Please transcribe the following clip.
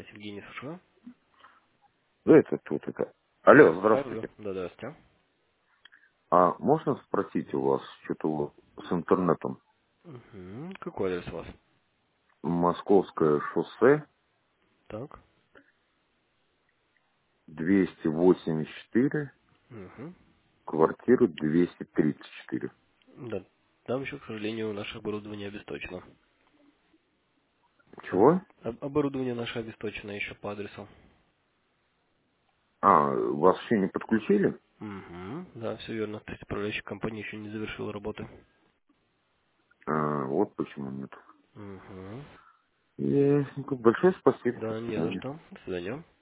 Евгений, слушаю. Да, это тут, это. Алло, Алло. здравствуйте. Да, здравствуйте. А можно спросить у вас, что-то с интернетом? Угу. Какой адрес у вас? Московское шоссе, Так. 284, Угу. квартира 234. Да. Там еще, к сожалению, наше оборудование обесточено. Чего? Оборудование наше обесточено еще по адресу. А, вас еще не подключили? Угу. Да, все верно. То есть управляющая компания еще не завершила работы. А, вот почему нет. Угу. Ясненько. Большое спасибо. До Да, не за свидания. что. До свидания.